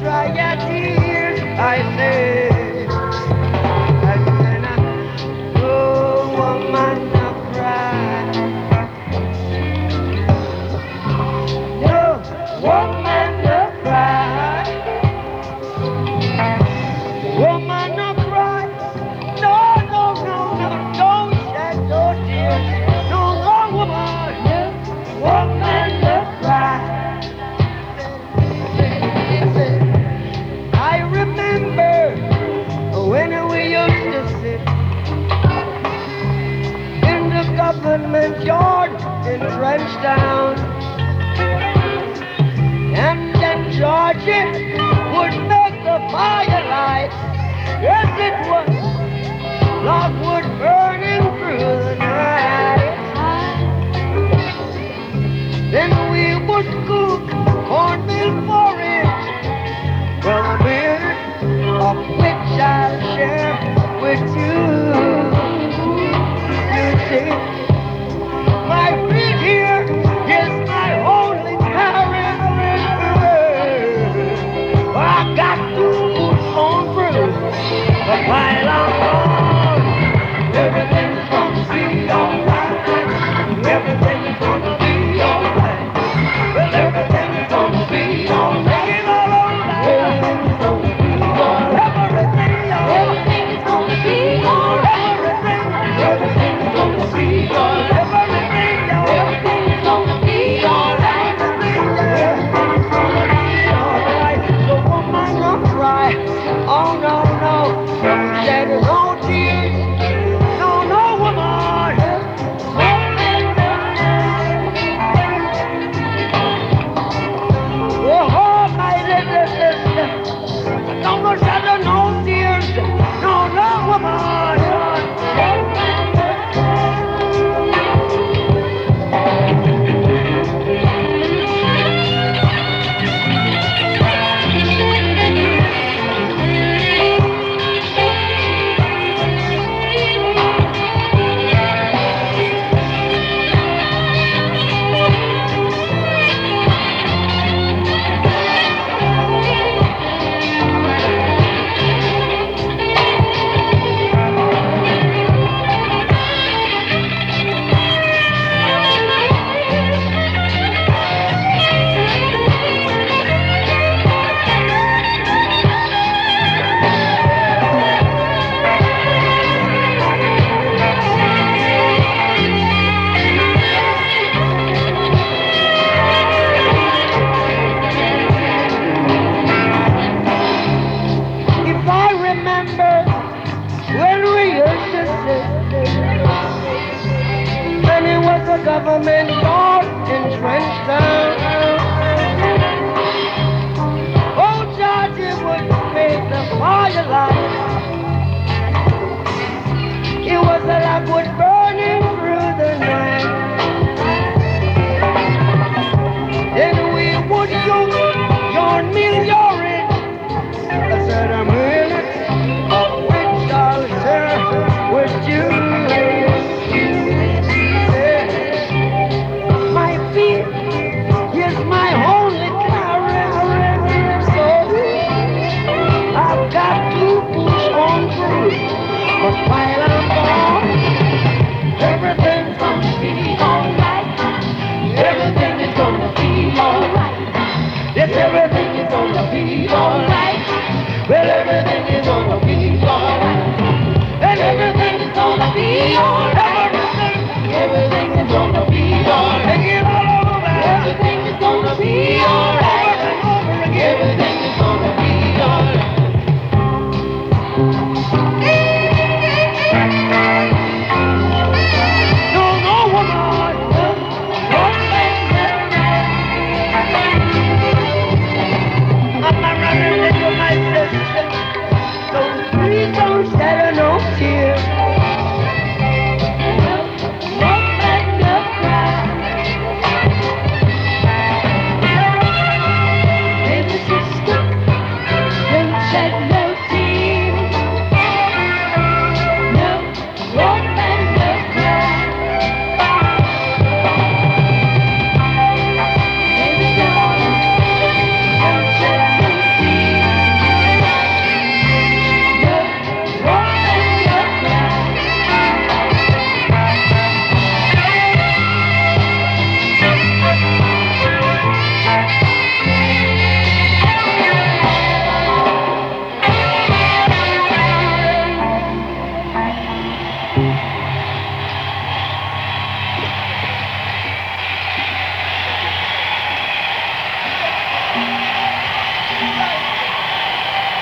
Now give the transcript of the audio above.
dry your tears, I say. And then no woman no cry. No woman no cry. Woman no cry. No, no, no, no, don't shed no tears. No, no woman. No woman no cry. I remember when we used to sit in the government yard in Trenchtown, and then Georgie would make the firelight. Yes, it was logwood burning through the night. Then we would cook cornmeal porridge, well, a minute of which I'll share with you. You see, my feet here is my only carriage. I got to push on through, but while I'm gone, everything's gonna be alright. Everything is gonna be alright. Well, everything's gonna be alright. Everything's gonna be alright. Everything's gonna be alright. Everything's gonna be alright. Everything's gonna be alright. Everything's gonna be alright. So woman, don't cry. Oh no, no, don't shed no tears. No, no, woman. Oh, my little sister, don't shed no tears. No, no, woman. If I remember when we used to sit, when it was a government yard in Trenchtown, oh, Georgie would make the firelight. It was a logwood burning through the night. Then we would use your million. I said, I'm willing of which I'll share with you. My feet is my only carriage, so I've got to push on through. But while I'm gone, everything's gonna be alright. Everything is gonna be alright. Yes, everything is gonna be alright. Well, everything is gonna be alright. And everything is gonna be alright. Everything is gonna be alright. Everything is gonna be alright.